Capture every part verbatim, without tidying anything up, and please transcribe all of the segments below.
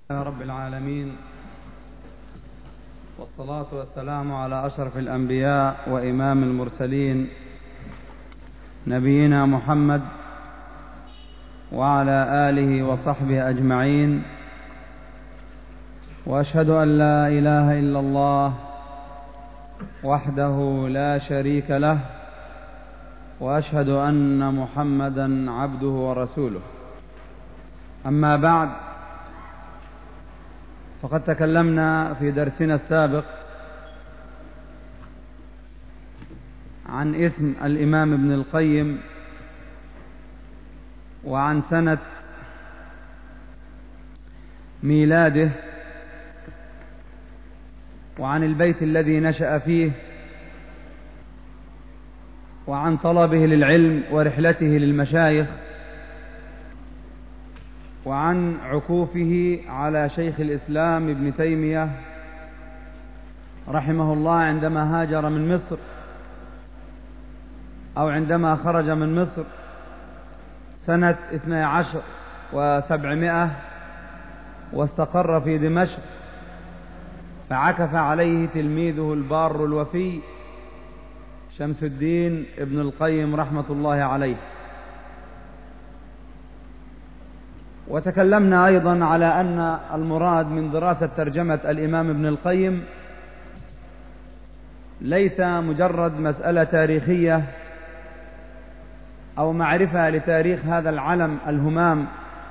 رب العالمين، والصلاة والسلام على أشرف الأنبياء وإمام المرسلين نبينا محمد وعلى آله وصحبه أجمعين. وأشهد أن لا إله إلا الله وحده لا شريك له، وأشهد أن محمدا عبده ورسوله. أما بعد، فقد تكلمنا في درسنا السابق عن اسم الإمام ابن القيم، وعن سنة ميلاده، وعن البيت الذي نشأ فيه، وعن طلبه للعلم ورحلته للمشايخ، وعن عكوفه على شيخ الإسلام ابن تيمية رحمه الله عندما هاجر من مصر، أو عندما خرج من مصر سنة اثني عشر وسبعمائة واستقر في دمشق، فعكف عليه تلميذه البار الوفي شمس الدين ابن القيم رحمة الله عليه. وتكلمنا أيضا على أن المراد من دراسة ترجمة الإمام ابن القيم ليس مجرد مسألة تاريخية أو معرفة لتاريخ هذا العلم الهمام،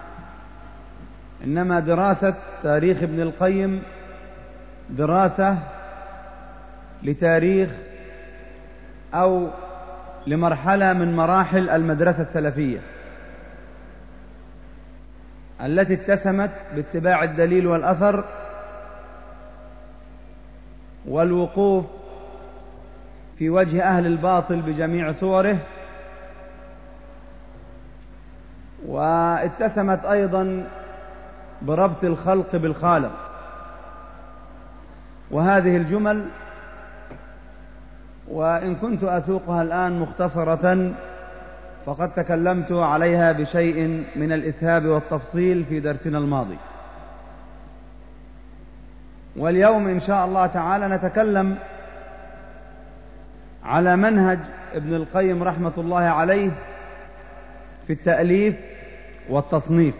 إنما دراسة تاريخ ابن القيم دراسة لتاريخ أو لمرحلة من مراحل المدرسة السلفية التي اتسمت باتباع الدليل والأثر والوقوف في وجه أهل الباطل بجميع صوره، واتسمت أيضا بربط الخلق بالخالق. وهذه الجمل وإن كنت أسوقها الآن مختصرة فقد تكلمت عليها بشيء من الإسهاب والتفصيل في درسنا الماضي. واليوم إن شاء الله تعالى نتكلم على منهج ابن القيم رحمة الله عليه في التأليف والتصنيف.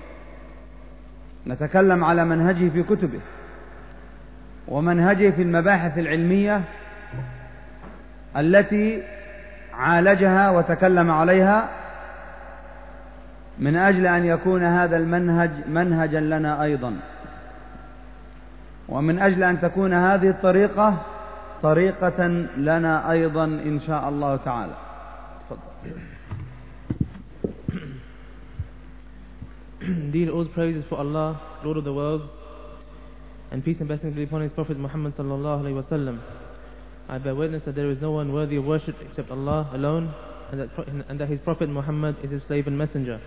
نتكلم على منهجه في كتبه ومنهجه في المباحث العلمية التي عالجها وتكلم عليها من أجل أن يكون هذا المنهج منهجا لنا أيضا، ومن أجل أن تكون هذه الطريقة طريقة لنا أيضا إن شاء الله تعالى. تفضل. Indeed, all praises for Allah, Lord of the worlds, and peace and blessings be upon His Prophet Muhammad sallallahu alaihi wasallam. I bear witness that there is no one worthy of worship except Allah alone, and that, and that His Prophet Muhammad is His slave and messenger.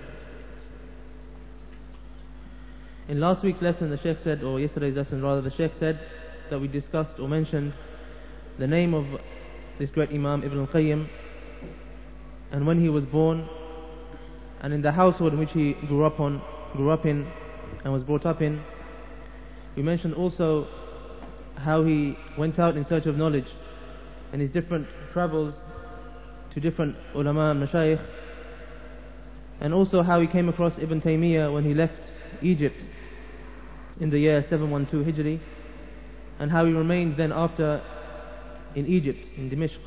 In last week's lesson, the Sheikh said, or yesterday's lesson rather, the Sheikh said that we discussed or mentioned the name of this great Imam Ibn al-Qayyim, and when he was born, and in the household in which he grew up on, grew up in, and was brought up in. We mentioned also how he went out in search of knowledge and his different travels to different ulama and mashayikh, and also how he came across Ibn Taymiyyah when he left Egypt in the year seven twelve Hijri, and how he remained then after in Egypt, in Dimashq,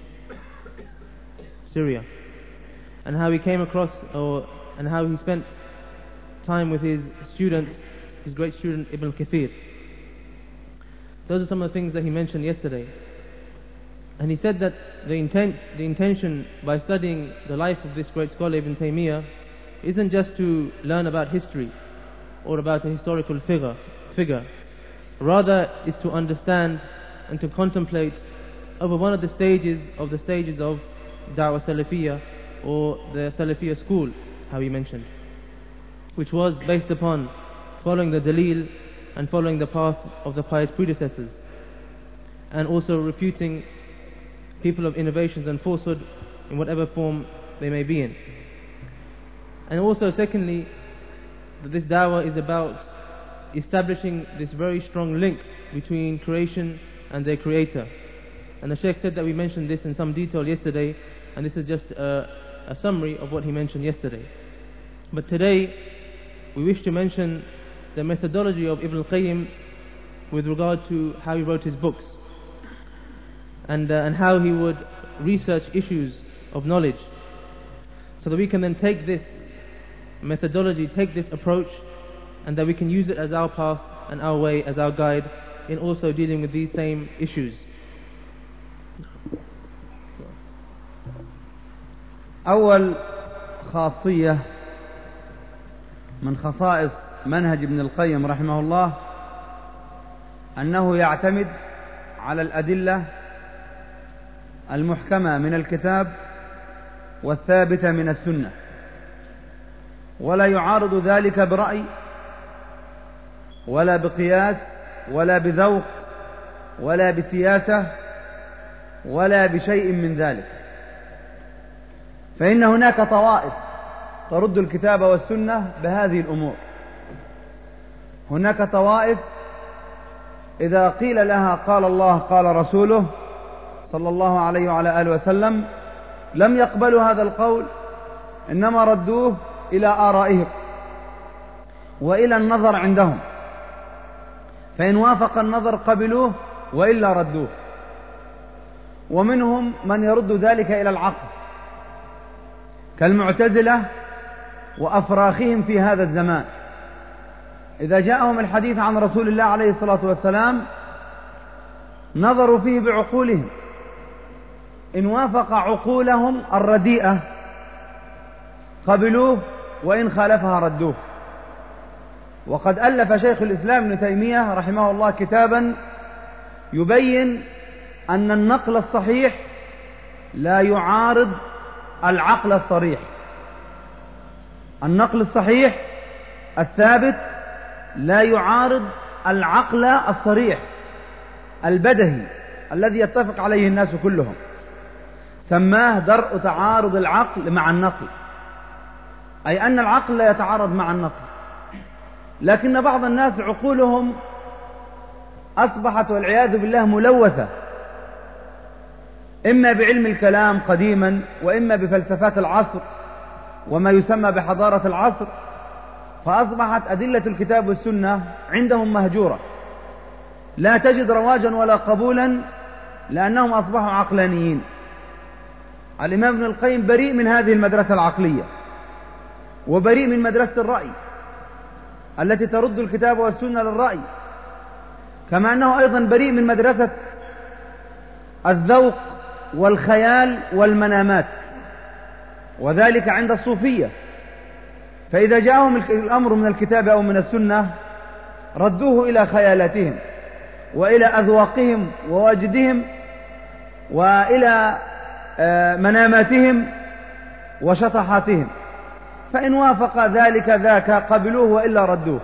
Syria, and how he came across or and how he spent time with his student, his great student Ibn Kathir. Those are some of the things that he mentioned yesterday. And he said that the intent, the intention by studying the life of this great scholar Ibn Taymiyyah isn't just to learn about history or about a historical figure, figure. Rather is to understand and to contemplate over one of the stages of the stages of Da'wah Salafiyah, or the Salafiyah school, how he mentioned, which was based upon following the dalil and following the path of the pious predecessors, and also refuting people of innovations and falsehood in whatever form they may be in. And also secondly, that this da'wah is about establishing this very strong link between creation and their creator. And the Shaykh said that we mentioned this in some detail yesterday, and this is just a, a summary of what he mentioned yesterday. But today we wish to mention the methodology of Ibn al-Qayyim with regard to how he wrote his books, and, uh, and how he would research issues of knowledge, so that we can then take this methodology, take this approach, and that we can use it as our path and our way, as our guide in also dealing with these same issues. أول خاصية من خصائص منهج ابن القيم رحمه الله أنه يعتمد على الأدلة المحكمة من الكتاب والثابتة من السنة، ولا يعارض ذلك برأي ولا بقياس ولا بذوق ولا بسياسة ولا بشيء من ذلك. فإن هناك طوائف ترد الكتاب والسنة بهذه الأمور. هناك طوائف إذا قيل لها قال الله قال رسوله صلى الله عليه وعلى آله وسلم لم يقبلوا هذا القول، إنما ردوه إلى آرائهم وإلى النظر عندهم، فإن وافق النظر قبلوه وإلا ردوه. ومنهم من يرد ذلك إلى العقل كالمعتزلة وأفراخهم في هذا الزمان. إذا جاءهم الحديث عن رسول الله عليه الصلاة والسلام نظروا فيه بعقولهم، إن وافق عقولهم الرديئة قبلوه وإن خالفها ردوه. وقد ألف شيخ الإسلام ابن تيمية رحمه الله كتابا يبين أن النقل الصحيح لا يعارض العقل الصريح. النقل الصحيح الثابت لا يعارض العقل الصريح البدهي الذي يتفق عليه الناس كلهم. سماه درء تعارض العقل مع النقل، أي أن العقل لا يتعارض مع النقل، لكن بعض الناس عقولهم أصبحت والعياذ بالله ملوثة، إما بعلم الكلام قديما وإما بفلسفات العصر وما يسمى بحضارة العصر، فأصبحت أدلة الكتاب والسنة عندهم مهجورة، لا تجد رواجا ولا قبولا، لأنهم أصبحوا عقلانيين. الإمام ابن القيم بريء من هذه المدرسة العقلية، وبريء من مدرسة الرأي التي ترد الكتاب والسنة للرأي، كما أنه أيضا بريء من مدرسة الذوق والخيال والمنامات، وذلك عند الصوفية. فإذا جاءهم الأمر من الكتاب أو من السنة ردوه إلى خيالاتهم وإلى أذواقهم ووجدهم وإلى مناماتهم وشطحاتهم، فإن وافق ذلك ذاك قبلوه وإلا ردوه.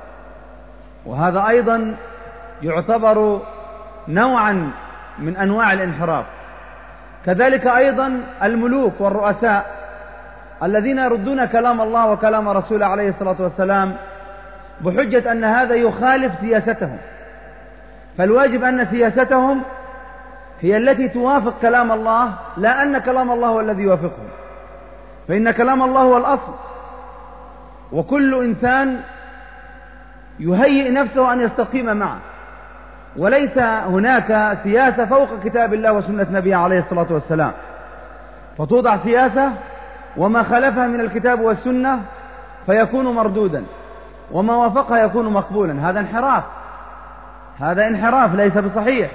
وهذا أيضا يعتبر نوعا من أنواع الانحراف. كذلك أيضا الملوك والرؤساء الذين يردون كلام الله وكلام رسوله عليه الصلاة والسلام بحجة أن هذا يخالف سياستهم، فالواجب أن سياستهم هي التي توافق كلام الله، لا أن كلام الله هو الذي يوافقهم، فإن كلام الله هو الأصل، وكل إنسان يهيئ نفسه أن يستقيم معه، وليس هناك سياسة فوق كتاب الله وسنة نبيه عليه الصلاة والسلام، فتوضع سياسة وما خلفها من الكتاب والسنة فيكون مردودا، وما وافقها يكون مقبولا. هذا انحراف، هذا انحراف ليس بصحيح.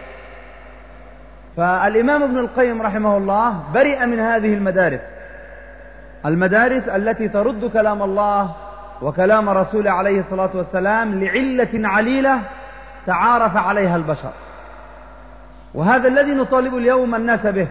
فالإمام ابن القيم رحمه الله برئ من هذه المدارس، المدارس التي ترد كلام الله وكلام رسوله عليه الصلاة والسلام لعلة عليلة تعارف عليها البشر. وهذا الذي نطالب اليوم الناس به،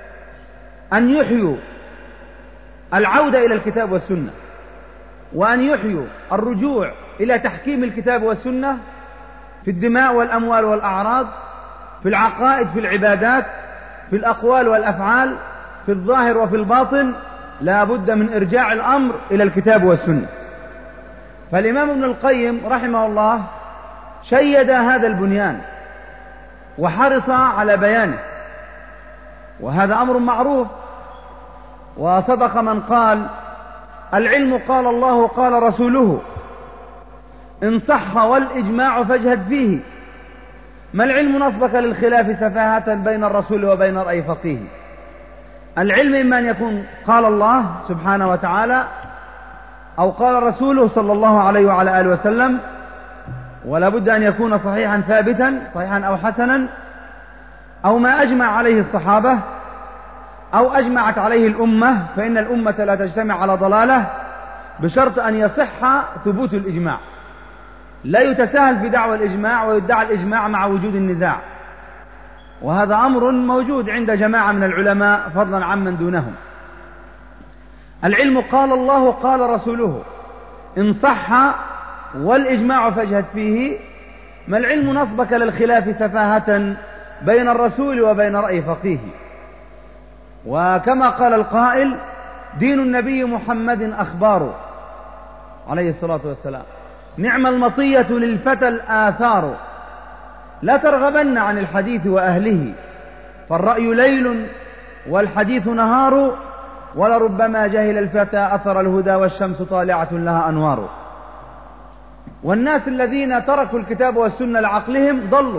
أن يحيوا العودة إلى الكتاب والسنة، وأن يحيوا الرجوع إلى تحكيم الكتاب والسنة في الدماء والأموال والأعراض، في العقائد، في العبادات، في الأقوال والأفعال، في الظاهر وفي الباطن. لا بد من إرجاع الأمر إلى الكتاب والسنة. فالإمام ابن القيم رحمه الله شيد هذا البنيان وحرص على بيانه، وهذا أمر معروف. وصدق من قال: العلم قال الله قال رسوله، إن صح والإجماع فاجهد فيه، ما العلم نصبك للخلاف سفاهة بين الرسول وبين رأي فقيه. العلم إما أن يكون قال الله سبحانه وتعالى أو قال رسوله صلى الله عليه وعلى آله وسلم، ولا بد أن يكون صحيحا ثابتا، صحيحا أو حسنا، أو ما أجمع عليه الصحابة أو أجمعت عليه الأمة، فإن الأمة لا تجتمع على ضلالة بشرط أن يصح ثبوت الإجماع. لا يتساهل في دعوى الإجماع ويدعى الإجماع مع وجود النزاع، وهذا أمر موجود عند جماعة من العلماء فضلا عمن دونهم. العلم قال الله قال رسوله، إن صح والإجماع فاجهد فيه، ما العلم نصبك للخلاف سفاهة بين الرسول وبين رأي فقيه. وكما قال القائل: دين النبي محمد أخبار عليه الصلاة والسلام، نعم المطية للفتى الآثار، لا ترغبن عن الحديث وأهله، فالرأي ليل والحديث نهار، ولربما جهل الفتى أثر الهدى والشمس طالعة لها أنوار. والناس الذين تركوا الكتاب والسنة لعقلهم ضلوا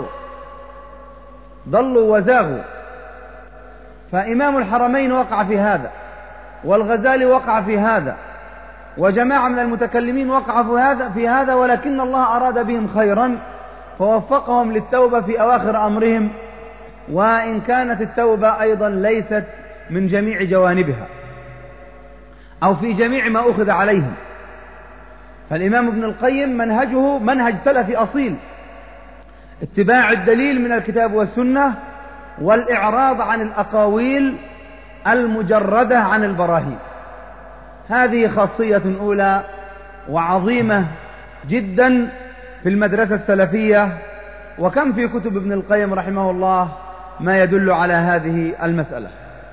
ضلوا وزاغوا. فإمام الحرمين وقع في هذا، والغزالي وقع في هذا، وجماعة من المتكلمين وقع في هذا في هذا ولكن الله أراد بهم خيرا فوفقهم للتوبة في أواخر أمرهم، وإن كانت التوبة أيضا ليست من جميع جوانبها أو في جميع ما أخذ عليهم. فالإمام ابن القيم منهجه منهج سلفي أصيل، اتباع الدليل من الكتاب والسنة والإعراض عن الأقاويل المجردة عن البراهين. هذه خاصية أولى وعظيمة جدا في المدرسة السلفية، وكم في كتب ابن القيم رحمه الله ما يدل على هذه المسألة.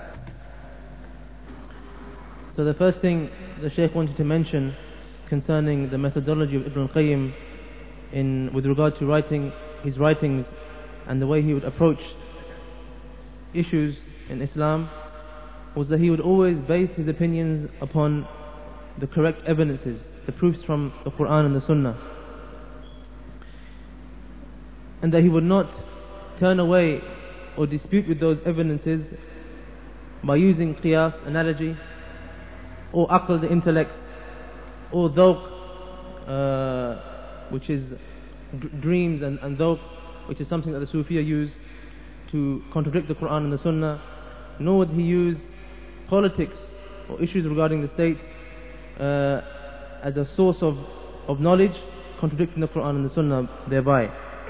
So the first thing the Shaykh wanted to mention concerning the methodology of Ibn al-Qayyim in with regard to writing his writings and the way he would approach issues in Islam was that he would always base his opinions upon the correct evidences, the proofs from the Quran and the Sunnah, and that he would not turn away or dispute with those evidences by using qiyas, analogy, or aql, the intellect, or dhawq, uh, which is d- dreams, and, and dhawq, which is something that the Sufiya use to contradict the Quran and the Sunnah. Nor would he use politics or issues regarding the state uh, as a source of, of knowledge, contradicting the Quran and the Sunnah thereby.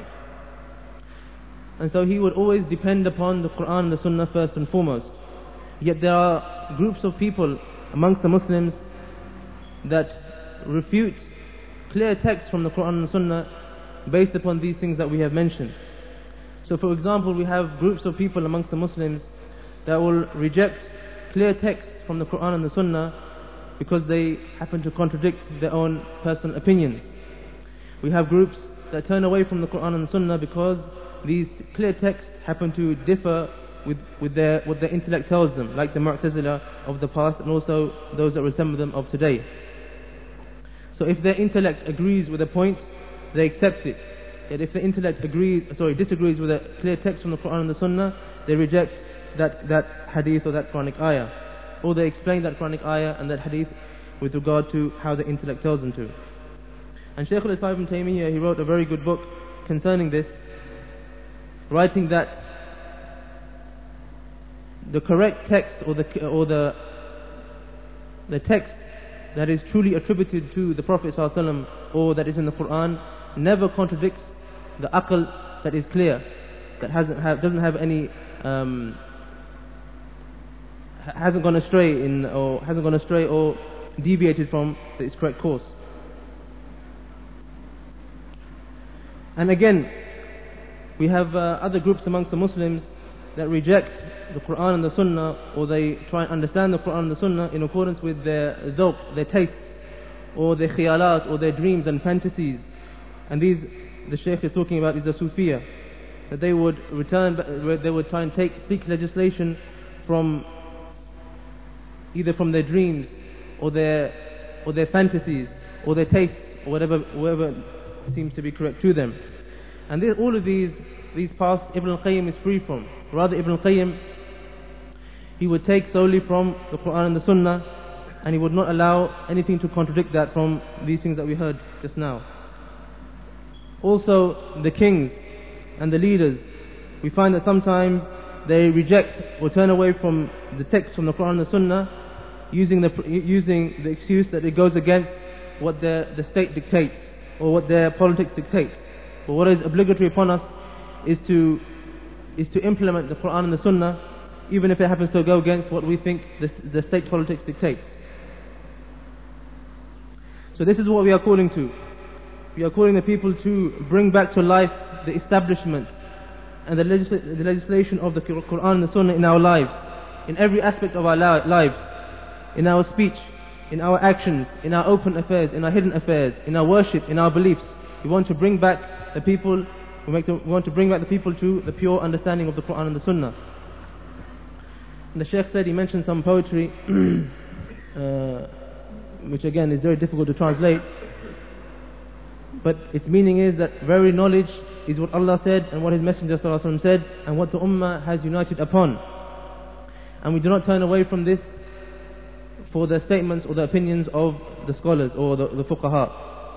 And so he would always depend upon the Quran and the Sunnah first and foremost. Yet there are groups of people amongst the Muslims that refute clear texts from the Quran and the Sunnah based upon these things that we have mentioned. So for example, we have groups of people amongst the Muslims that will reject clear texts from the Quran and the Sunnah because they happen to contradict their own personal opinions. We have groups that turn away from the Quran and the Sunnah because these clear texts happen to differ with, with their, what their intellect tells them, like the Mu'tazila of the past and also those that resemble them of today. So if their intellect agrees with a point, they accept it. Yet if the intellect agrees, sorry, disagrees with a clear text from the Quran and the Sunnah, they reject that, that hadith or that Quranic ayah. Or they explain that Quranic ayah and that hadith with regard to how the intellect tells them to. And Shaykh al-Islam ibn Taymiyyah, he wrote a very good book concerning this, writing that the correct text or the, or the, the text that is truly attributed to the Prophet ﷺ or that is in the Quran never contradicts the aql that is clear, that hasn't have, doesn't have any um, hasn't gone astray in or hasn't gone astray or deviated from its correct course. And again, we have uh, other groups amongst the Muslims that reject the Quran and the Sunnah, or they try and understand the Quran and the Sunnah in accordance with their dhawq, their tastes, or their khiyalat, or their dreams and fantasies. And these, the Shaykh is talking about, is the Sufiya, that they would return, they would try and take, seek legislation from either from their dreams, or their, or their fantasies, or their tastes, or whatever, whatever seems to be correct to them. And this, all of these, these paths Ibn al-Qayyim is free from. Rather, Ibn al-Qayyim, he would take solely from the Quran and the Sunnah, and he would not allow anything to contradict that from these things that we heard just now. Also, the kings and the leaders, we find that sometimes they reject or turn away from the text from the Quran and the Sunnah, using the, using the excuse that it goes against what the, the state dictates, or what their politics dictates. But what is obligatory upon us is to, is to implement the Quran and the Sunnah, even if it happens to go against what we think the, the state politics dictates. So this is what we are calling to. We are calling the people to bring back to life the establishment and the, legisl the legislation of the Quran and the Sunnah in our lives, in every aspect of our lives, in our speech, in our actions, in our open affairs, in our hidden affairs, in our worship, in our beliefs. We want to bring back the people, we, make them, we want to bring back the people to the pure understanding of the Quran and the Sunnah. And the Shaykh said, he mentioned some poetry, uh, which again is very difficult to translate, but its meaning is that very knowledge is what Allah said and what His Messenger ﷺ said and what the Ummah has united upon. And we do not turn away from this for the statements or the opinions of the scholars or the, the fuqaha.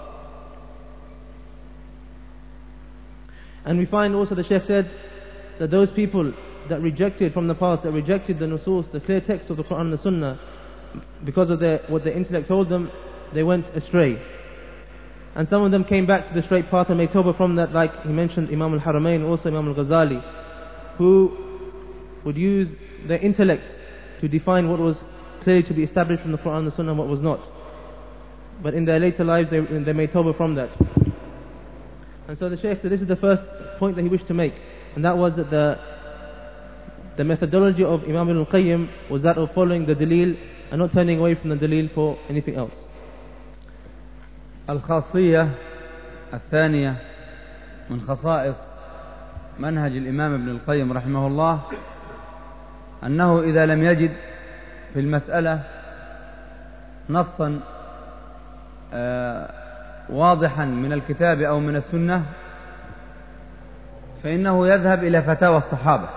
And we find also, the Shaykh said, that those people that rejected from the past, that rejected the nusus, the clear text of the Quran and the Sunnah, because of their, what their intellect told them, they went astray. And some of them came back to the straight path and made tawbah from that, like he mentioned Imam al-Haramain, also Imam al-Ghazali, who would use their intellect to define what was clearly to be established from the Quran and the Sunnah and what was not. But in their later lives they, they made tawbah from that. And so the Shaykh said this is the first point that he wished to make, and that was that the, the methodology of Imam Ibn al-Qayyim was that of following the dalil and not turning away from the dalil for anything else. الخاصية الثانية من خصائص منهج الإمام ابن القيم رحمه الله أنه إذا لم يجد في المسألة نصا واضحا من الكتاب أو من السنة فإنه يذهب إلى فتاوى الصحابة،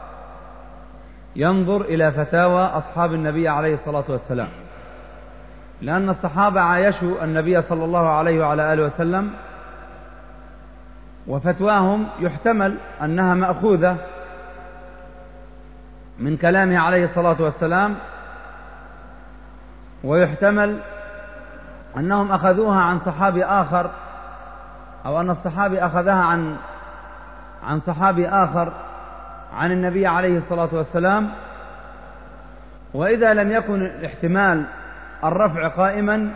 ينظر إلى فتاوى أصحاب النبي عليه الصلاة والسلام، لأن الصحابة عايشوا النبي صلى الله عليه وعلى آله وسلم، وفتواهم يحتمل أنها مأخوذة من كلامه عليه الصلاة والسلام، ويحتمل أنهم أخذوها عن صحابي آخر، أو أن الصحابي أخذها عن عن صحابي آخر عن النبي عليه الصلاة والسلام. وإذا لم يكن الاحتمال الرفع قائما،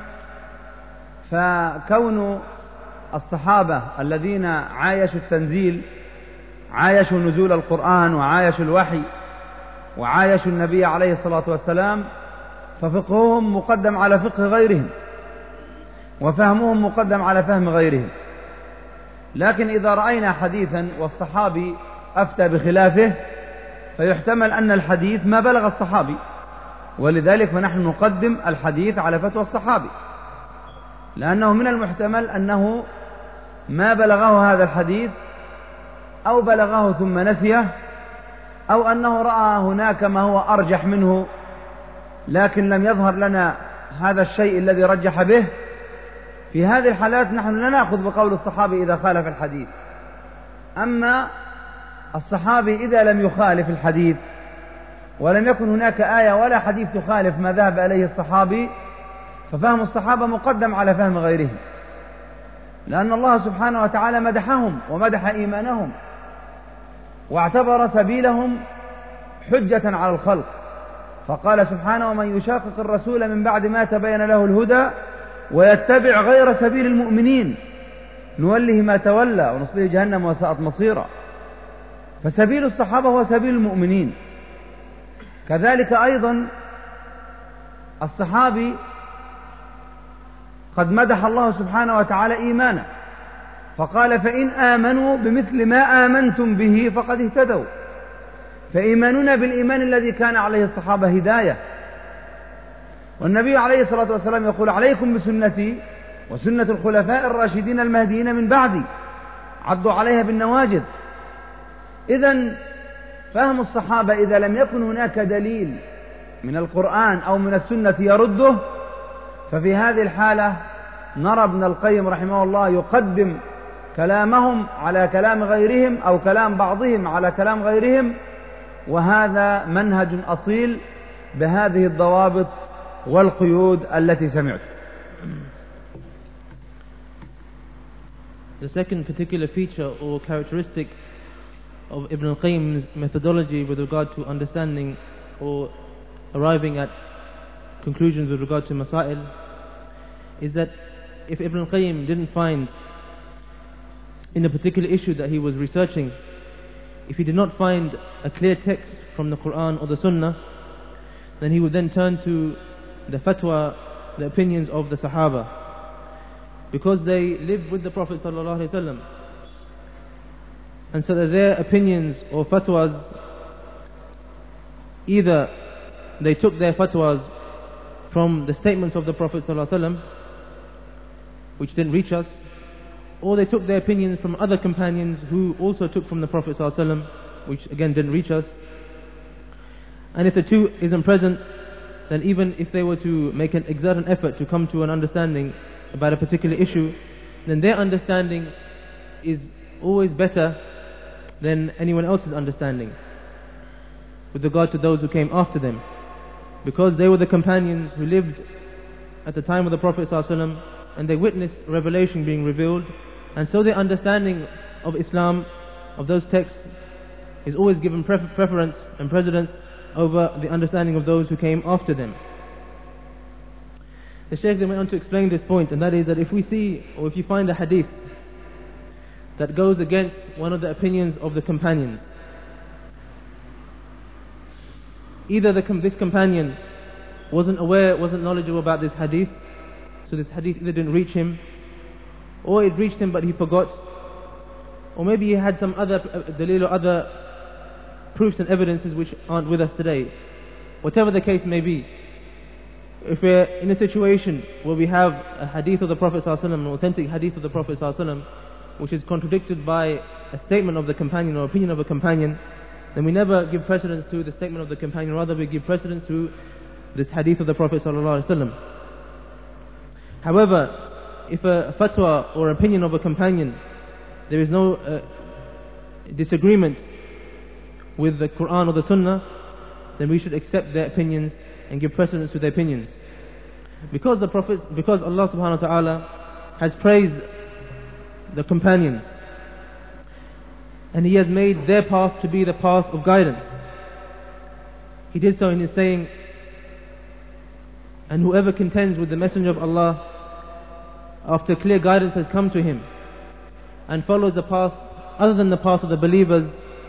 فكون الصحابة الذين عايشوا التنزيل، عايشوا نزول القرآن وعايشوا الوحي وعايشوا النبي عليه الصلاة والسلام، ففقههم مقدم على فقه غيرهم وفهمهم مقدم على فهم غيرهم. لكن إذا رأينا حديثا والصحابي أفتى بخلافه، فيحتمل أن الحديث ما بلغ الصحابي، ولذلك فنحن نقدم الحديث على فتوى الصحابي، لأنه من المحتمل أنه ما بلغه هذا الحديث، أو بلغه ثم نسيه، أو أنه رأى هناك ما هو أرجح منه لكن لم يظهر لنا هذا الشيء الذي رجح به. في هذه الحالات نحن لا نأخذ بقول الصحابي إذا خالف الحديث. أما الصحابي إذا لم يخالف الحديث ولم يكن هناك آية ولا حديث تخالف ما ذهب إليه الصحابي، ففهم الصحابة مقدم على فهم غيرهم، لأن الله سبحانه وتعالى مدحهم ومدح إيمانهم واعتبر سبيلهم حجة على الخلق، فقال سبحانه: ومن يشاقق الرسول من بعد ما تبين له الهدى ويتبع غير سبيل المؤمنين نوله ما تولى ونصله جهنم وساءت مصيرا. فسبيل الصحابة هو سبيل المؤمنين. كذلك أيضا الصحابي قد مدح الله سبحانه وتعالى إيمانه فقال فإن آمنوا بمثل ما آمنتم به فقد اهتدوا، فإيماننا بالإيمان الذي كان عليه الصحابة هداية. والنبي عليه الصلاة والسلام يقول عليكم بسنتي وسنة الخلفاء الراشدين المهديين من بعدي عضوا عليها بالنواجذ. إذن فهم الصحابة إذا لم يكن هناك دليل من القرآن أو من السنة يرده، ففي هذه الحالة نرى ابن القيم رحمه الله يقدم كلامهم على كلام غيرهم أو كلام بعضهم على كلام غيرهم، وهذا منهج أصيل بهذه الضوابط والقيود التي سمعت. The second particular feature or characteristic of Ibn al-Qayyim's methodology with regard to understanding or arriving at conclusions with regard to masail is that if Ibn al-Qayyim didn't find in a particular issue that he was researching, if he did not find a clear text from the Quran or the Sunnah, then he would then turn to the fatwa, the opinions of the Sahaba, because they lived with the Prophet sallallahu alaihi wasallam, and so that their opinions or fatwas, either they took their fatwas from the statements of the Prophet sallallahu alaihi wasallam, which didn't reach us, or they took their opinions from other companions who also took from the Prophet sallallahu alaihi wasallam, which again didn't reach us. And if the two isn't present, then even if they were to make an exert an effort to come to an understanding about a particular issue, then their understanding is always better than anyone else's understanding with regard to those who came after them, because they were the companions who lived at the time of the Prophet ﷺ, and they witnessed revelation being revealed, and so their understanding of Islam, of those texts, is always given prefer preference and precedence over the understanding of those who came after them. The Shaykh then went on to explain this point, and that is that if we see, or if you find a hadith that goes against one of the opinions of the companions, either the com this companion wasn't aware, wasn't knowledgeable about this hadith, so this hadith either didn't reach him, or it reached him but he forgot, or maybe he had some other uh, dalil or other proofs and evidences which aren't with us today. Whatever the case may be, if we're in a situation where we have a hadith of the Prophet ﷺ, an authentic hadith of the Prophet ﷺ, which is contradicted by a statement of the companion or opinion of a companion, then we never give precedence to the statement of the companion, rather we give precedence to this hadith of the Prophet ﷺ. However, if a fatwa or opinion of a companion, there is no uh, disagreement with the Quran or the Sunnah, then we should accept their opinions and give precedence to their opinions. Because the Prophet, because Allah subhanahu wa ta'ala has praised the companions, and He has made their path to be the path of guidance. He did so in His saying, and whoever contends with the Messenger of Allah after clear guidance has come to him, and follows a path other than the path of the believers,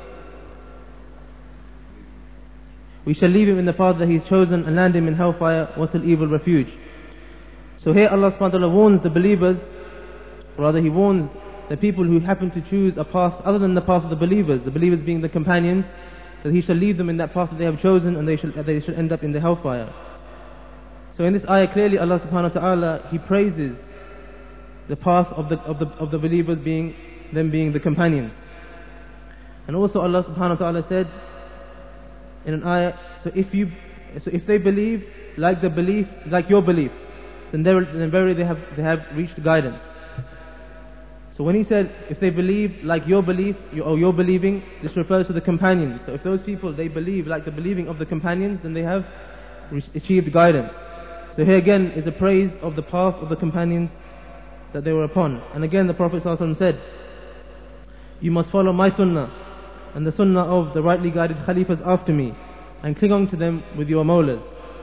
we shall leave him in the path that he has chosen and land him in hellfire. What an evil refuge. So here Allah subhanahu wa ta'ala warns the believers, rather He warns the people who happen to choose a path other than the path of the believers, the believers being the companions, that He shall leave them in that path that they have chosen, and they shall, they shall end up in the hellfire. So in this ayah clearly Allah subhanahu wa ta'ala, He praises the path of the, of the, of the believers, being them being the companions. And also Allah subhanahu wa ta'ala said in an ayah, so if you, so if they believe like the belief, like your belief, then, then verily they have, they have reached guidance. So when He said, if they believe like your belief, or your believing, this refers to the companions. So if those people, they believe like the believing of the companions, then they have achieved guidance. So here again is a praise of the path of the companions that they were upon. And again the Prophet ﷺ said, you must follow my sunnah and the sunnah of the rightly guided Khalifas after me, and cling on to them with your mawlas.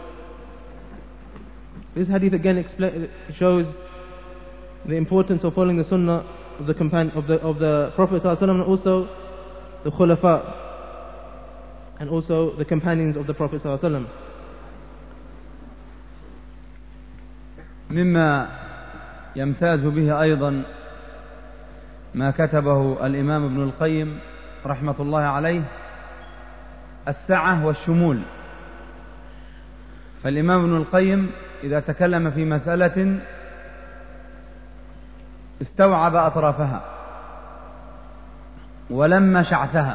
This hadith again shows the importance of following the sunnah of the companion of the of the Prophet ﷺ, and also the khulafa, and also the companions of the Prophet ﷺ. مما يمتاز به أيضا ما كتبه الإمام ابن القيم رحمة الله عليه السعة والشمول. فالإمام ابن القيم إذا تكلم في مسألة استوعب أطرافها ولم شعثها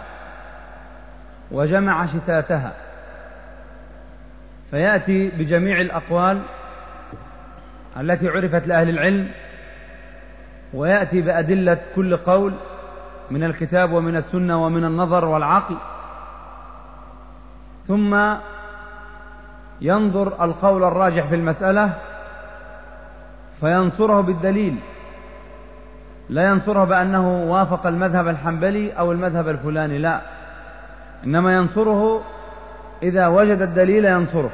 وجمع شتاتها، فيأتي بجميع الأقوال التي عرفت لأهل العلم، ويأتي بأدلة كل قول من الكتاب ومن السنة ومن النظر والعقل، ثم ينظر القول الراجح في المسألة فينصره بالدليل، لا ينصره بأنه وافق المذهب الحنبلي أو المذهب الفلاني، لا، إنما ينصره إذا وجد الدليل ينصره.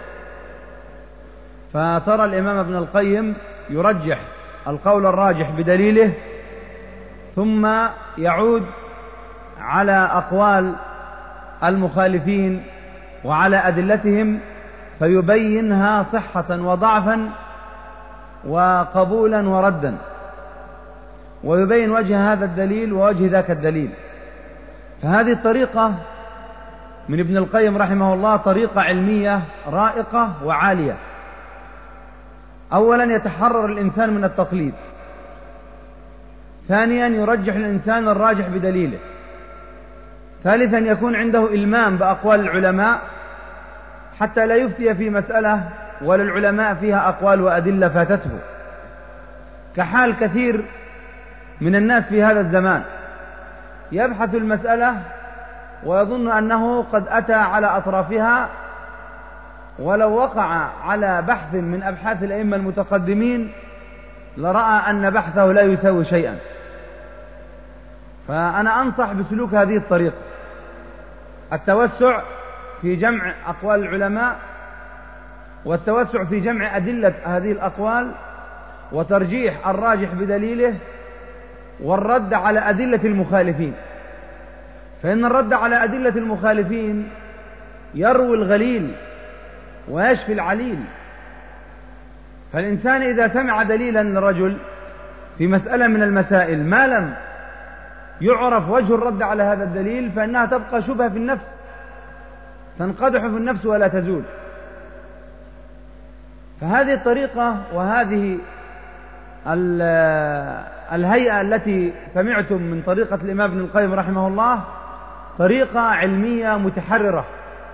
فترى الإمام ابن القيم يرجح القول الراجح بدليله، ثم يعود على أقوال المخالفين وعلى أدلتهم فيبينها صحة وضعفا وقبولا وردا، ويبين وجه هذا الدليل ووجه ذاك الدليل. فهذه الطريقة من ابن القيم رحمه الله طريقة علمية رائقة وعالية. أولا يتحرر الإنسان من التقليد، ثانيا يرجح الإنسان الراجح بدليله، ثالثا يكون عنده إلمام بأقوال العلماء حتى لا يفتي في مسألة وللعلماء فيها أقوال وأدلة فاتته، كحال كثير من الناس في هذا الزمان يبحث المسألة ويظن أنه قد أتى على أطرافها، ولو وقع على بحث من أبحاث الأئمة المتقدمين لرأى أن بحثه لا يساوي شيئا. فأنا أنصح بسلوك هذه الطريقة، التوسع في جمع أقوال العلماء، والتوسع في جمع أدلة هذه الأقوال، وترجيح الراجح بدليله، والرد على أدلة المخالفين، فإن الرد على أدلة المخالفين يروي الغليل ويشفي العليل. فالإنسان إذا سمع دليلا لرجل في مسألة من المسائل ما لم يعرف وجه الرد على هذا الدليل فإنها تبقى شبهة في النفس، تنقدح في النفس ولا تزول. فهذه الطريقة وهذه الهيئة التي سمعتم من طريقة الإمام ابن القيم رحمه الله طريقة علمية متحررة،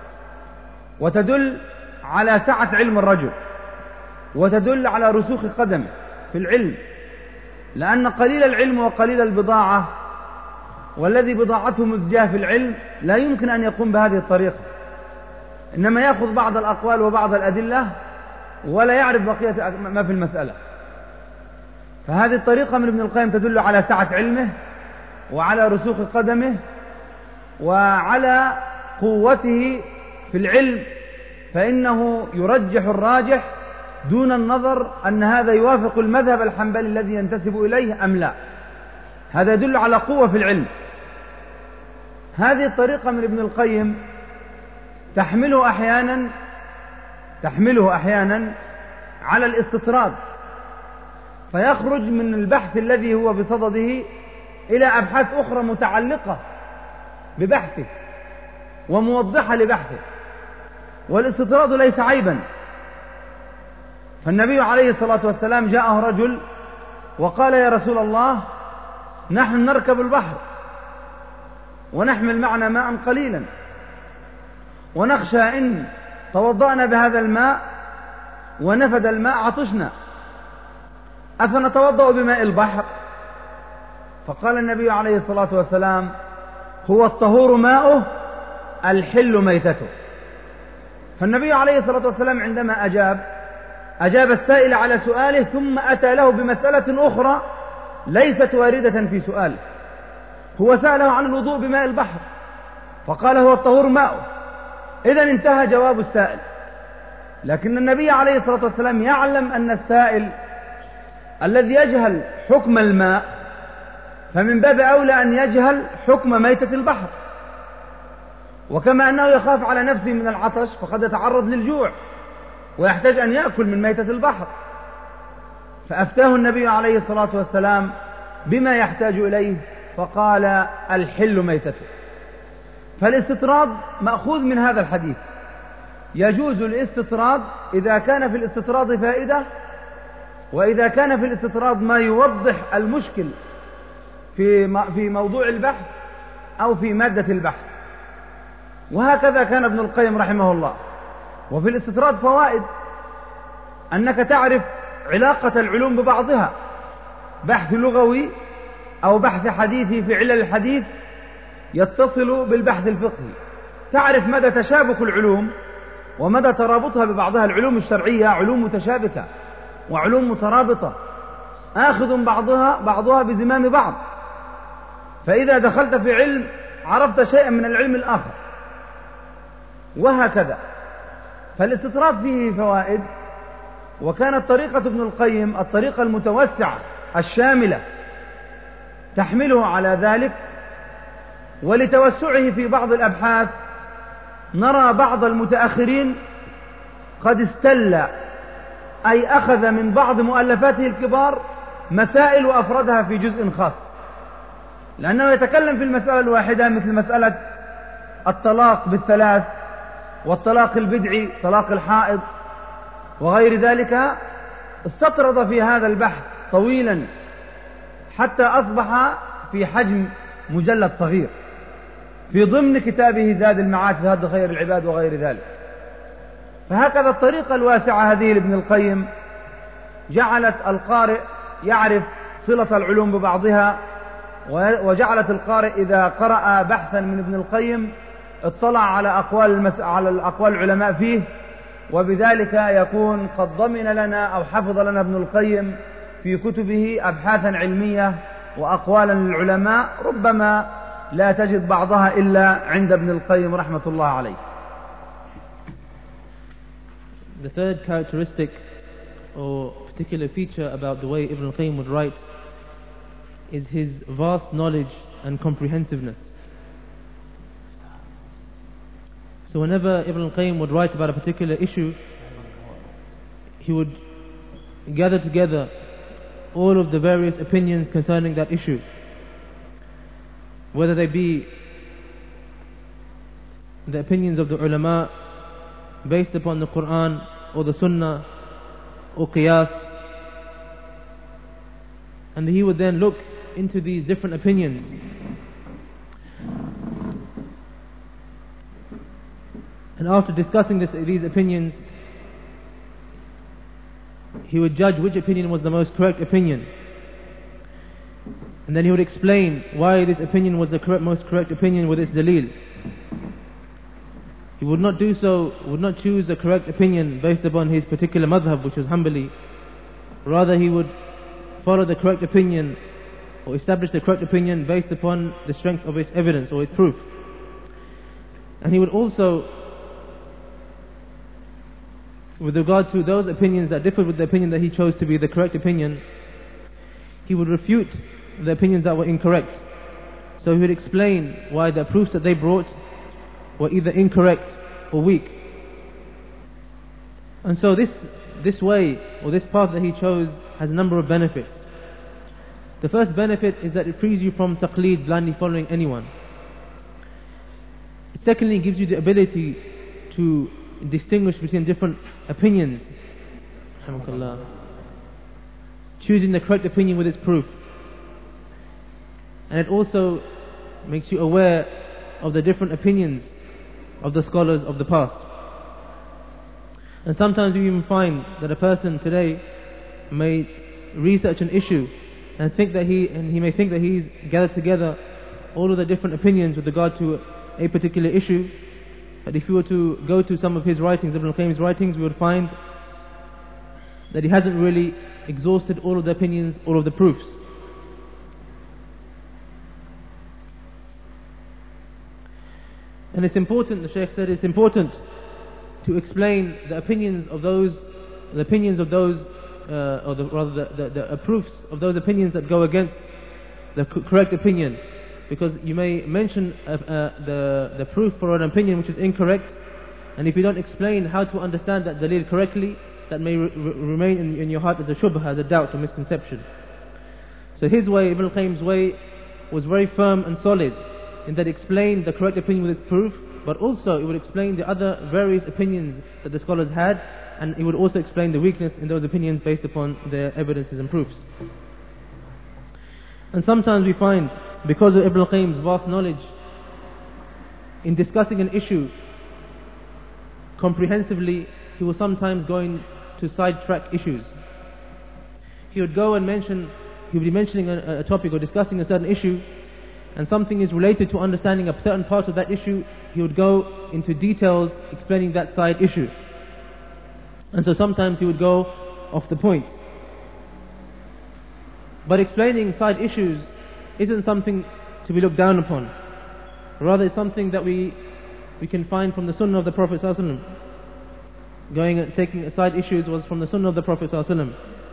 وتدل على سعة علم الرجل، وتدل على رسوخ قدمه في العلم، لأن قليل العلم وقليل البضاعة والذي بضاعته مزجاة في العلم لا يمكن أن يقوم بهذه الطريقة، إنما يأخذ بعض الأقوال وبعض الأدلة ولا يعرف بقية ما في المسألة. فهذه الطريقة من ابن القيم تدل على سعة علمه وعلى رسوخ قدمه وعلى قوته في العلم، فإنه يرجح الراجح دون النظر أن هذا يوافق المذهب الحنبلي الذي ينتسب إليه أم لا. هذا يدل على قوة في العلم. هذه الطريقة من ابن القيم تحمله أحيانا تحمله أحيانا على الاستطراد، فيخرج من البحث الذي هو بصدده إلى أبحاث أخرى متعلقة ببحثه وموضحة لبحثه، والاستطراد ليس عيبا. فالنبي عليه الصلاة والسلام جاءه رجل وقال: يا رسول الله، نحن نركب البحر ونحمل معنا ماء قليلا، ونخشى إن توضأنا بهذا الماء ونفد الماء عطشنا، أفنتوضأ بماء البحر؟ فقال النبي عليه الصلاة والسلام: هو الطهور ماؤه الحل ميتته. فالنبي عليه الصلاة والسلام عندما أجاب أجاب السائل على سؤاله، ثم أتى له بمسألة أخرى ليست واردة في سؤاله. هو سأله عن الوضوء بماء البحر فقال: هو الطهور ماؤه. إذن انتهى جواب السائل. لكن النبي عليه الصلاة والسلام يعلم أن السائل الذي يجهل حكم الماء فمن باب أولى أن يجهل حكم ميتة البحر، وكما أنه يخاف على نفسه من العطش فقد يتعرض للجوع ويحتاج أن يأكل من ميتة البحر. فأفتاه النبي عليه الصلاة والسلام بما يحتاج إليه، فقال الحل ميتته. فالاستطراد مأخوذ من هذا الحديث، يجوز الاستطراد إذا كان في الاستطراد فائدة، وإذا كان في الاستطراد ما يوضح المشكل في في موضوع البحث أو في مادة البحث. وهكذا كان ابن القيم رحمه الله. وفي الاستطراد فوائد، أنك تعرف علاقة العلوم ببعضها، بحث لغوي أو بحث حديثي في علل الحديث يتصل بالبحث الفقهي، تعرف مدى تشابك العلوم ومدى ترابطها ببعضها. العلوم الشرعية علوم متشابكة وعلوم مترابطة، آخذ بعضها بعضها بزمام بعض، فإذا دخلت في علم عرفت شيئا من العلم الآخر، وهكذا. فالاستطراد فيه فوائد، وكانت طريقة ابن القيم الطريقة المتوسعة الشاملة تحمله على ذلك. ولتوسعه في بعض الأبحاث نرى بعض المتأخرين قد استل أي أخذ من بعض مؤلفاته الكبار مسائل وأفردها في جزء خاص، لأنه يتكلم في المسألة الواحدة مثل مسألة الطلاق بالثلاث، والطلاق البدعي طلاق الحائض وغير ذلك. استطرد في هذا البحث طويلا حتى أصبح في حجم مجلد صغير في ضمن كتابه زاد المعاد في هدي خير العباد وغير ذلك. فهكذا الطريقة الواسعة هذه لابن القيم جعلت القارئ يعرف صلة العلوم ببعضها، وجعلت القارئ إذا قرأ بحثا من ابن القيم اطلع على أقوال, المس... على الأقوال العلماء فيه، وبذلك يكون قد ضمن لنا أو حفظ لنا ابن القيم في كتبه أبحاثا علمية وأقوالا للعلماء ربما لا تجد بعضها إلا عند ابن القيم رحمة الله عليه. The third characteristic or particular feature about the way Ibn al-Qayyim would write is his vast knowledge and comprehensiveness. So whenever Ibn al-Qayyim would write about a particular issue, he would gather together all of the various opinions concerning that issue, whether they be the opinions of the ulama based upon the Quran or the Sunnah or Qiyas, and he would then look into these different opinions and after discussing this, these opinions, he would judge which opinion was the most correct opinion, and then he would explain why this opinion was the correct, most correct opinion with its dalil. He would not do so, would not choose the correct opinion based upon his particular madhab, which was Hanbali. Rather, he would follow the correct opinion or establish the correct opinion based upon the strength of its evidence or its proof. And he would also, with regard to those opinions that differed with the opinion that he chose to be the correct opinion, he would refute the opinions that were incorrect. So he would explain why the proofs that they brought were either incorrect or weak. And so this this way, or this path that he chose, has a number of benefits. The first benefit is that it frees you from taqleed, blindly following anyone. It secondly gives you the ability to distinguish between different opinions, choosing the correct opinion with its proof. And it also makes you aware of the different opinions of the scholars of the past. And sometimes you even find that a person today may research an issue and think that he and he may think that he's gathered together all of the different opinions with regard to a particular issue. But if you were to go to some of his writings, Ibn al-Qayyim's writings, we would find that he hasn't really exhausted all of the opinions, all of the proofs. And it's important, the Shaykh said, it's important to explain the opinions of those, the opinions of those, uh, or the, rather the, the, the uh, proofs of those opinions that go against the c- correct opinion. Because you may mention uh, uh, the, the proof for an opinion which is incorrect, and if you don't explain how to understand that dalil correctly, that may re- remain in, in your heart as a shubha, as a doubt or misconception. So his way, Ibn al-Qayyim's way, was very firm and solid in that it explained the correct opinion with its proof, but also it would explain the other various opinions that the scholars had, and it would also explain the weakness in those opinions based upon their evidences and proofs. And sometimes we find, because of Ibn al-Qayyim's vast knowledge, in discussing an issue comprehensively, he was sometimes going to sidetrack issues. He would go and mention, he would be mentioning a, a topic or discussing a certain issue, and something is related to understanding a certain part of that issue, he would go into details explaining that side issue. And so sometimes he would go off the point. But explaining side issues isn't something to be looked down upon. Rather, it's something that we we can find from the Sunnah of the Prophet ﷺ. Going and taking aside issues was from the Sunnah of the Prophet ﷺ.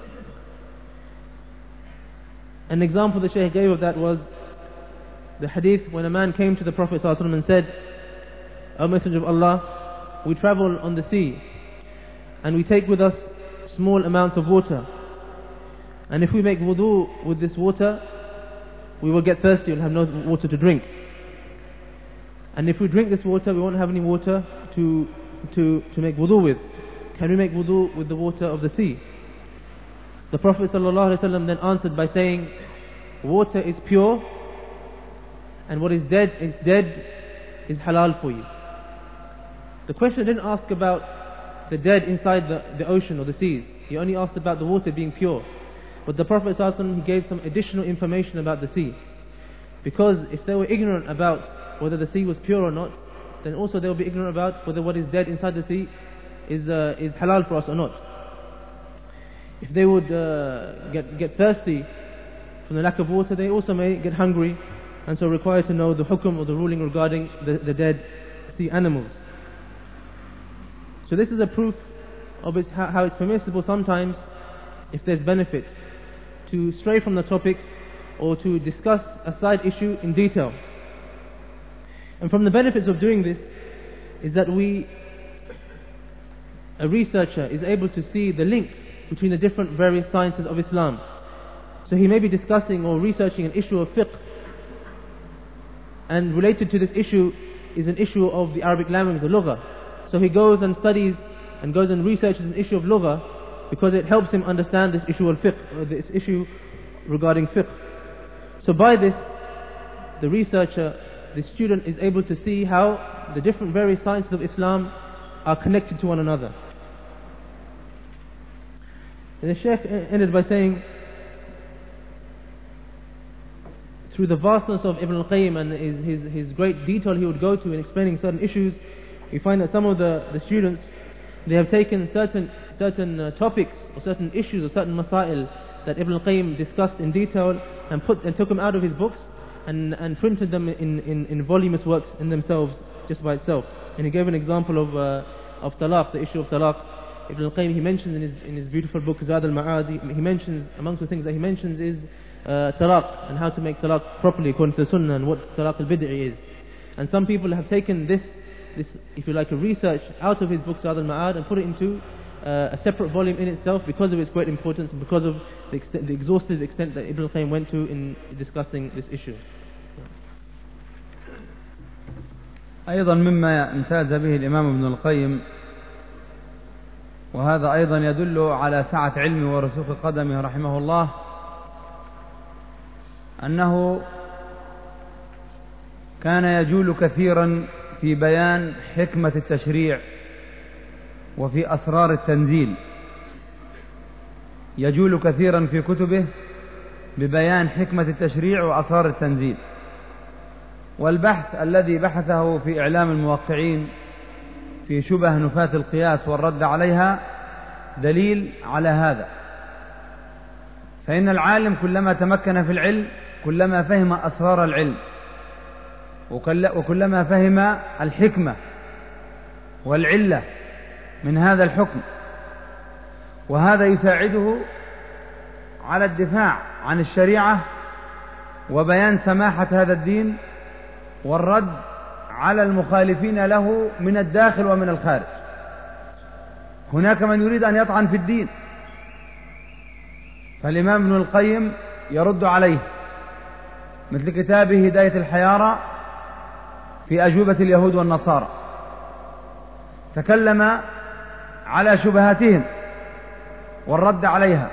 An example the Shaykh gave of that was the hadith when a man came to the Prophet ﷺ and said, "O Messenger of Allah, we travel on the sea and we take with us small amounts of water, and if we make wudu with this water, we will get thirsty and have no water to drink. And if we drink this water, we won't have any water to to to make wudu with. Can we make wudu with the water of the sea?" The Prophet ﷺ then answered by saying, "Water is pure, and what is dead is dead is halal for you." The question didn't ask about the dead inside the, the ocean or the seas. He only asked about the water being pure. But the Prophet ﷺ, he gave some additional information about the sea. Because if they were ignorant about whether the sea was pure or not, then also they will be ignorant about whether what is dead inside the sea is uh, is halal for us or not. If they would uh, get get thirsty from the lack of water, they also may get hungry, and so require to know the hukum or the ruling regarding the, the dead sea animals. So this is a proof of its, how, how it's permissible sometimes, if there's benefit, to stray from the topic or to discuss a side issue in detail. And from the benefits of doing this is that we, a researcher is able to see the link between the different various sciences of Islam. So he may be discussing or researching an issue of fiqh, and related to this issue is an issue of the Arabic language, the lugha. So he goes and studies and goes and researches an issue of lugha because it helps him understand this issue of fiqh, or this issue regarding fiqh. So by this, the researcher, the student is able to see how the different various sciences of Islam are connected to one another. And the Shaykh ended by saying, through the vastness of Ibn al-Qayyim and his, his, his great detail he would go to in explaining certain issues, we find that some of the, the students, they have taken certain certain uh, topics or certain issues or certain masail that Ibn al-Qayyim discussed in detail and put and took them out of his books and, and printed them in, in, in voluminous works in themselves just by itself. And he gave an example of uh, of talaq, the issue of talaq. Ibn al-Qayyim, he mentions in his, in his beautiful book Zad al-Ma'ad, he, he mentions, amongst the things that he mentions is uh, talaq, and how to make talaq properly according to the sunnah, and what talaq al-bid'i is. And some people have taken this, this, if you like, a research out of his book Zad al-Ma'ad and put it into uh, a separate volume in itself because of its great importance and because of the, extent, the exhaustive extent that Ibn al-Qayyim went to in discussing this issue. أيضا مما امتاز به الإمام ابن القيم، وهذا أيضا يدل على سعة علمه ورسوخ قدمه رحمه الله، أنه كان يجول كثيرا في بيان حكمة التشريع وفي أسرار التنزيل. يجول كثيرا في كتبه ببيان حكمة التشريع وأسرار التنزيل. والبحث الذي بحثه في إعلام الموقعين في شبه نفاة القياس والرد عليها دليل على هذا. فإن العالم كلما تمكن في العلم كلما فهم أسرار العلم، وكلما فهم الحكمة والعلة من هذا الحكم، وهذا يساعده على الدفاع عن الشريعة وبيان سماحة هذا الدين والرد على المخالفين له من الداخل ومن الخارج. هناك من يريد أن يطعن في الدين، فالإمام ابن القيم يرد عليه، مثل كتابه هداية الحيارى في أجوبة اليهود والنصارى، تكلم على شبهاتهم والرد عليها.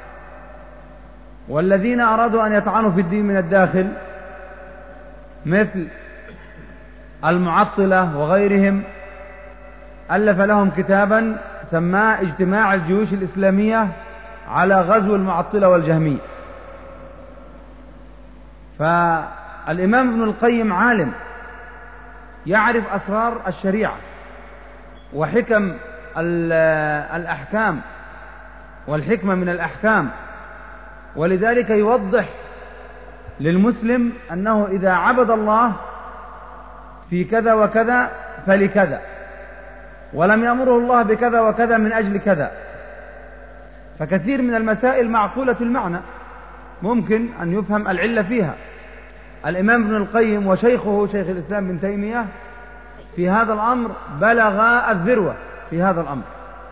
والذين أرادوا أن يطعنوا في الدين من الداخل مثل المعطلة وغيرهم ألف لهم كتابا سماه اجتماع الجيوش الإسلامية على غزو المعطلة والجهمية. فالإمام ابن القيم عالم يعرف أسرار الشريعة وحكم الأحكام والحكمة من الأحكام، ولذلك يوضح للمسلم أنه إذا عبد الله في كذا وكذا فلكذا، ولم يأمره الله بكذا وكذا من أجل كذا. فكثير من المسائل معقولة المعنى ممكن أن يفهم العلة فيها. الإمام ابن القيم وشيخه شيخ الإسلام ابن تيمية في هذا الأمر بلغ الذروة في هذا الأمر.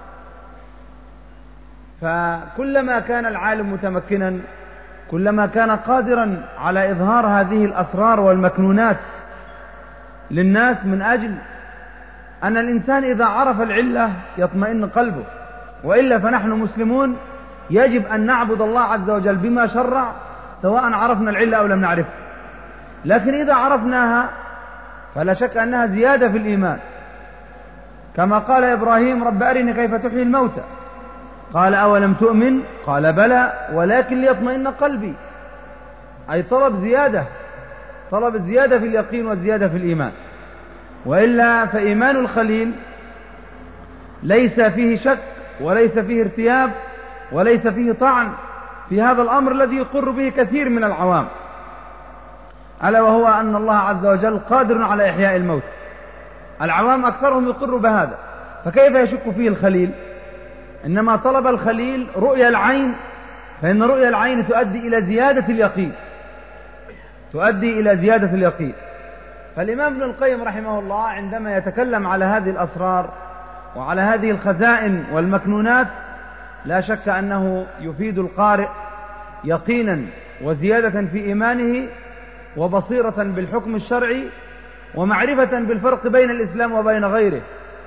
فكلما كان العالم متمكنا كلما كان قادرا على إظهار هذه الأسرار والمكنونات للناس، من أجل أن الإنسان إذا عرف العلة يطمئن قلبه. وإلا فنحن مسلمون يجب أن نعبد الله عز وجل بما شرع سواء عرفنا العلة أو لم نعرفها. لكن إذا عرفناها فلا شك أنها زيادة في الإيمان، كما قال إبراهيم: رب أرني كيف تحيي الموتى، قال أولم تؤمن، قال بلى ولكن ليطمئن قلبي. أي طلب زيادة، طلب الزيادة في اليقين والزيادة في الإيمان. وإلا فإيمان الخليل ليس فيه شك وليس فيه ارتياب وليس فيه طعن في هذا الأمر الذي يقر به كثير من العوام، ألا وهو أن الله عز وجل قادر على إحياء الموت. العوام أكثرهم يقر بهذا، فكيف يشك فيه الخليل؟ إنما طلب الخليل رؤيا العين، فإن رؤيا العين تؤدي إلى زيادة اليقين، تؤدي إلى زيادة اليقين. فالإمام ابن القيم رحمه الله عندما يتكلم على هذه الأسرار وعلى هذه الخزائن والمكنونات لا شك أنه يفيد القارئ يقينا وزيادة في إيمانه وبصيرة بالحكم الشرعي ومعرفة بالفرق بين الإسلام وبين غيره،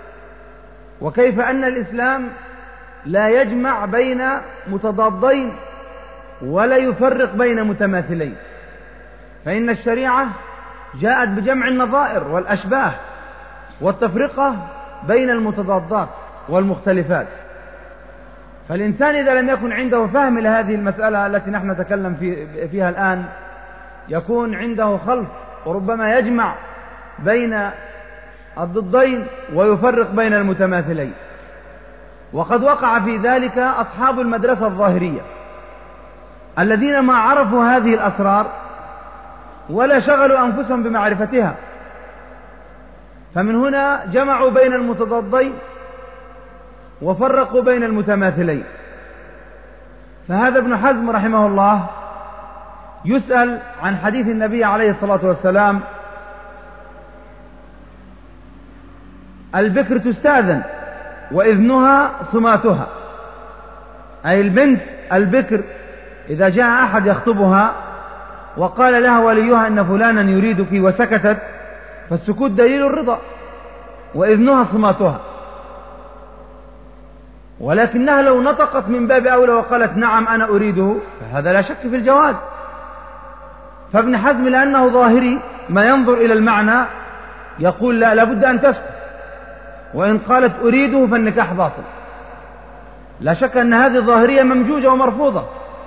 وكيف أن الإسلام لا يجمع بين متضادين ولا يفرق بين متماثلين، فإن الشريعة جاءت بجمع النظائر والأشباه والتفرقة بين المتضادات والمختلفات. فالإنسان إذا لم يكن عنده فهم لهذه المسألة التي نحن نتكلم في فيها الآن يكون عنده خلط، وربما يجمع بين الضدين ويفرق بين المتماثلين. وقد وقع في ذلك أصحاب المدرسة الظاهرية الذين ما عرفوا هذه الأسرار ولا شغلوا أنفسهم بمعرفتها، فمن هنا جمعوا بين المتضادين وفرقوا بين المتماثلين. فهذا ابن حزم رحمه الله يسأل عن حديث النبي عليه الصلاة والسلام: البكر تستأذن وإذنها صماتها، أي البنت البكر إذا جاء أحد يخطبها وقال لها وليها أن فلانا يريدك وسكتت فالسكوت دليل الرضا، وإذنها صماتها. ولكنها لو نطقت من باب أولى وقالت نعم أنا أريده فهذا لا شك في الجواز. فابن حزم لأنه ظاهري ما ينظر إلى المعنى يقول لا، لابد أن تسكت، وإن قالت أريده فالنكاح باطل. لا شك أن هذه الظاهرية ممجوجة ومرفوضة.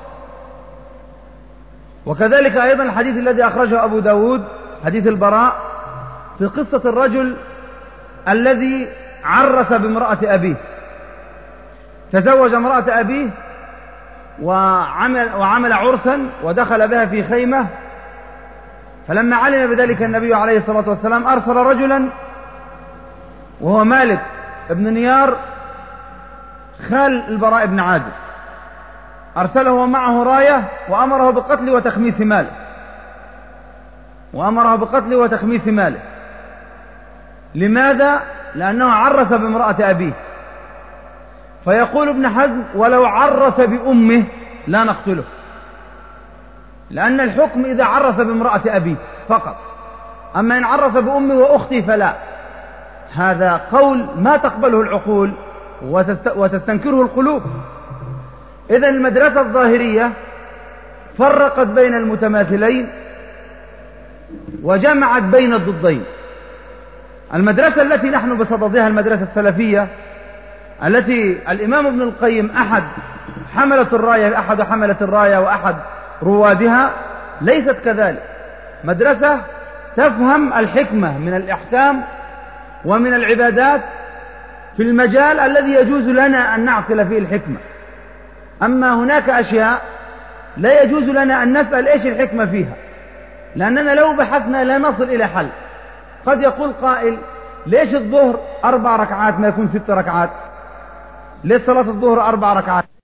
وكذلك أيضا الحديث الذي أخرجه أبو داود حديث البراء في قصة الرجل الذي عرس بامرأة أبيه، تزوج امرأة أبيه وعمل, وعمل عرسا ودخل بها في خيمة، فلما علم بذلك النبي عليه الصلاة والسلام أرسل رجلا وهو مالك ابن نيار خال البراء بن عازب، أرسله ومعه راية وأمره بقتل وتخميس ماله وأمره بقتل وتخميس ماله. لماذا؟ لأنه عرس بامرأة أبيه. فيقول ابن حزم ولو عرس بأمه لا نقتله، لأن الحكم إذا عرس بامرأة أبيه فقط، أما إن عرس بأمه وأختي فلا. هذا قول ما تقبله العقول وتستنكره القلوب. إذن المدرسة الظاهرية فرقت بين المتماثلين وجمعت بين الضدين. المدرسة التي نحن بصددها المدرسة السلفية التي الإمام ابن القيم أحد حملة الراية أحد حملة الراية وأحد روادها ليست كذلك. مدرسة تفهم الحكمة من الأحكام ومن العبادات في المجال الذي يجوز لنا أن نعقل فيه الحكمة. أما هناك أشياء لا يجوز لنا أن نسأل إيش الحكمة فيها، لأننا لو بحثنا لا نصل إلى حل. قد يقول قائل ليش الظهر أربع ركعات ما يكون ست ركعات؟ ليش صلاة الظهر أربع ركعات؟